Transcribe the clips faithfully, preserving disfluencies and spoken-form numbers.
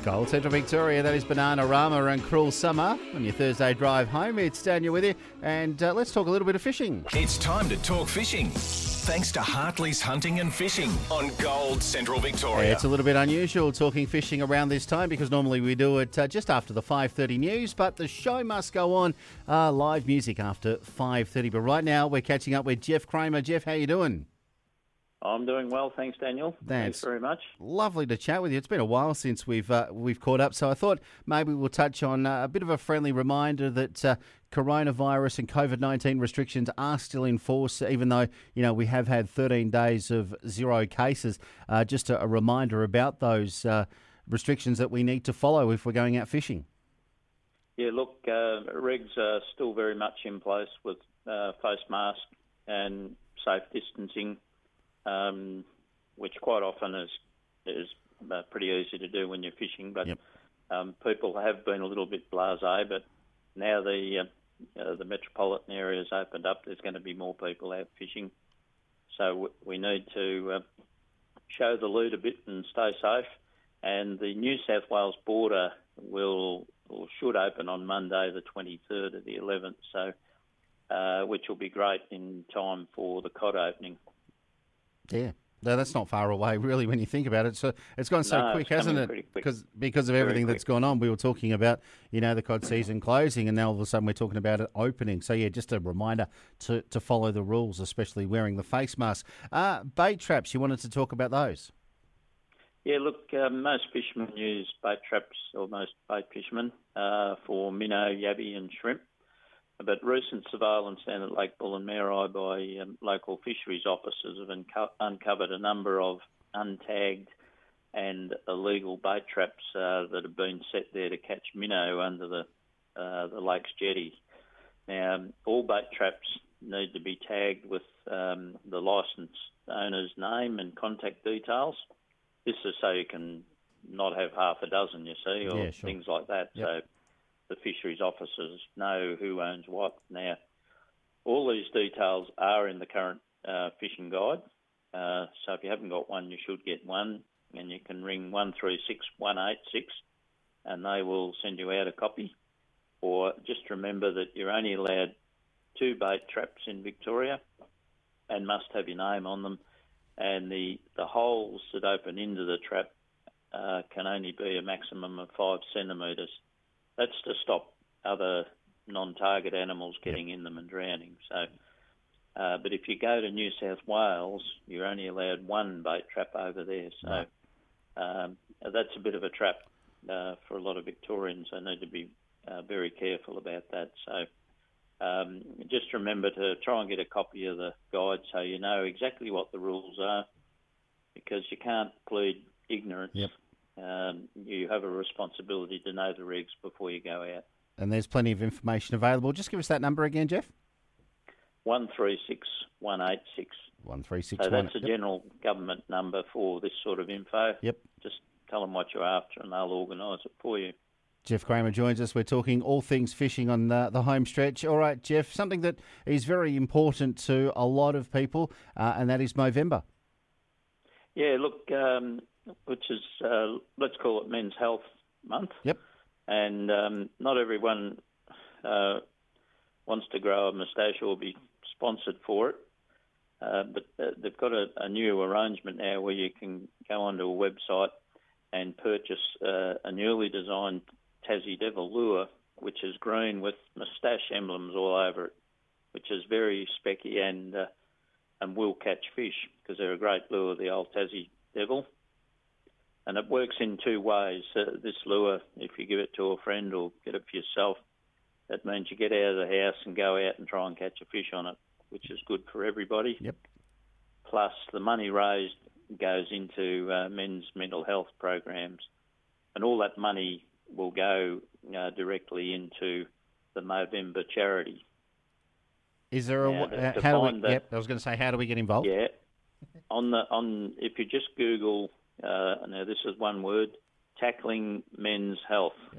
Gold Central Victoria, that is Bananarama and Cruel Summer. On your Thursday drive home, it's Daniel with you, and uh, let's talk a little bit of fishing. It's time to talk fishing. Thanks to Hartley's Hunting and Fishing on Gold Central Victoria. Yeah, it's a little bit unusual talking fishing around this time because normally we do it uh, just after the five thirty news, but the show must go on. Uh, live music after five thirty. But right now we're catching up with Jeff Kramer. Jeff, how you doing? I'm doing well, thanks, Daniel. That's Thanks very much. Lovely to chat with you. It's been a while since we've uh, we've caught up, so I thought maybe we'll touch on uh, a bit of a friendly reminder that uh, coronavirus and COVID nineteen restrictions are still in force, even though you know we have had thirteen days of zero cases. Uh, just a, a reminder about those uh, restrictions that we need to follow if we're going out fishing. Yeah, look, uh, regs are still very much in place with uh, face mask and safe distancing. Um, which quite often is is uh, pretty easy to do when you're fishing, but yep. um, people have been a little bit blasé. But now the uh, uh, the metropolitan area's opened up, there's going to be more people out fishing, so w- we need to uh, show the lead a bit and stay safe. And the New South Wales border will or should open on Monday, the twenty-third of the eleventh, so uh, which will be great in time for the cod opening. Yeah, no, that's not far away, really, when you think about it. So it's gone so no, quick, hasn't it? Because because of everything that's gone on. We were talking about, you know, the cod season closing, and now all of a sudden we're talking about it opening. So yeah, just a reminder to, to follow the rules, especially wearing the face mask. Uh, bait traps, you wanted to talk about those? Yeah, look, uh, most fishermen use bait traps, or most bait fishermen, uh, for minnow, yabby and shrimp. But recent surveillance down at Lake Bullen-Marai by um, local fisheries officers have unco- uncovered a number of untagged and illegal bait traps uh, that have been set there to catch minnow under the uh, the lake's jetty. Now, um, all bait traps need to be tagged with um, the licence owner's name and contact details. This is so you can not have half a dozen, you see, or yeah, sure. things like that. Yep. So the fisheries officers know who owns what. Now, all these details are in the current uh, fishing guide. Uh, so if you haven't got one, you should get one, and you can ring one three six one eight six and they will send you out a copy. Or just remember that you're only allowed two bait traps in Victoria and must have your name on them. And the, the holes that open into the trap uh, can only be a maximum of five centimetres. That's to stop other non-target animals getting in them and drowning. So, uh, but if you go to New South Wales, you're only allowed one bait trap over there. So um, that's a bit of a trap uh, for a lot of Victorians. They need to be uh, very careful about that. So um, just remember to try and get a copy of the guide so you know exactly what the rules are, because you can't plead ignorance. Yep. Um, you have a responsibility to know the regs before you go out. And there's plenty of information available. Just give us that number again, Jeff. one three six one eight six. one three six So one. that's a Yep. general government number for this sort of info. Yep. Just tell them what you're after and they'll organise it for you. Jeff Kramer joins us. We're talking all things fishing on the, the home stretch. All right, Jeff, something that is very important to a lot of people, uh, and that is Movember. Yeah, look, um, which is, uh, let's call it Men's Health Month. Yep. And um, not everyone uh, wants to grow a moustache or be sponsored for it. Uh, but uh, they've got a, a new arrangement now where you can go onto a website and purchase uh, a newly designed Tassie Devil lure, which is green with moustache emblems all over it, which is very specky and uh, and will catch fish because they're a great lure, the old Tassie Devil. And it works in two ways. Uh, this lure, if you give it to a friend or get it for yourself, that means you get out of the house and go out and try and catch a fish on it, which is good for everybody. Yep. Plus, the money raised goes into uh, men's mental health programs, and all that money will go uh, directly into the Movember charity. Is there a Now, uh, to- to how do we? find that- Yep, I was going to say, how do we get involved? Yeah, on the on if you just Google, uh, now this is one word, tackling men's health, Yep.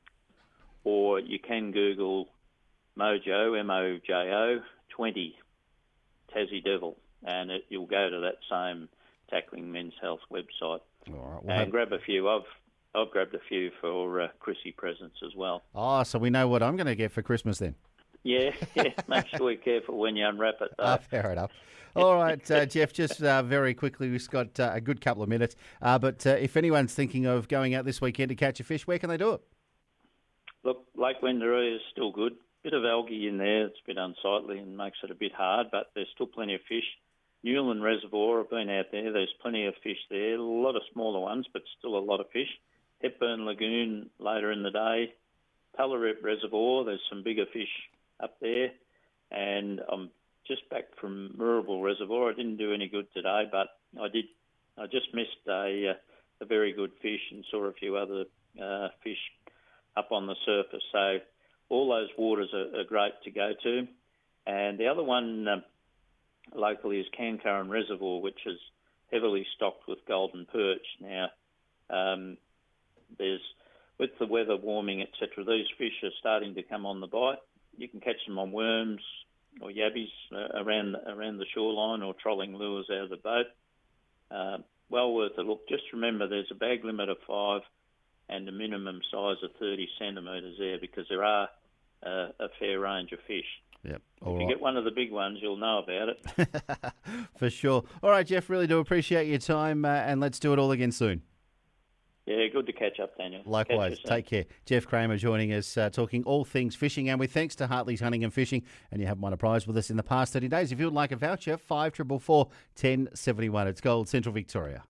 or you can Google Mojo M O J O twenty Tassie Devil, and it, you'll go to that same Tackling Men's Health website All right, we'll and have- grab a few. I've I've grabbed a few for uh, Chrissy presents as well. Oh, so we know what I'm going to get for Christmas then. Yeah, yeah. Make sure you're careful when you unwrap it, though. Ah, fair enough. All right, uh, Jeff, just uh, very quickly, we've got uh, a good couple of minutes. Uh, but uh, if anyone's thinking of going out this weekend to catch a fish, where can they do it? Look, Lake Wendouree is still good. Bit of algae in there. It's a bit unsightly and makes it a bit hard, but there's still plenty of fish. Newland Reservoir, I've been out there. There's plenty of fish there. A lot of smaller ones, but still a lot of fish. Hepburn Lagoon later in the day. Tullaroop Reservoir, there's some bigger fish up there. And I'm just back from Moorabool Reservoir. I didn't do any good today, but I did. I just missed a, uh, a very good fish and saw a few other uh, fish up on the surface. So all those waters are, are great to go to. And the other one um, locally is Cancurran Reservoir, which is heavily stocked with golden perch. Now, um, there's with the weather warming, et cetera, these fish are starting to come on the bite. You can catch them on worms or yabbies uh, around around the shoreline, or trolling lures out of the boat. Uh, well worth a look. Just remember, there's a bag limit of five and a minimum size of thirty centimetres there, because there are uh, a fair range of fish. Yep. All if you right. get one of the big ones, you'll know about it. For sure. All right, Jeff, really do appreciate your time, uh, and let's do it all again soon. Yeah, good to catch up, Daniel. Likewise. Take care. Jeff Kramer joining us, uh, talking all things fishing, and with thanks to Hartley's Hunting and Fishing, and you haven't won a prize with us in the past thirty days. If you would like a voucher, five four four four, one oh seven one. It's Gold Central Victoria.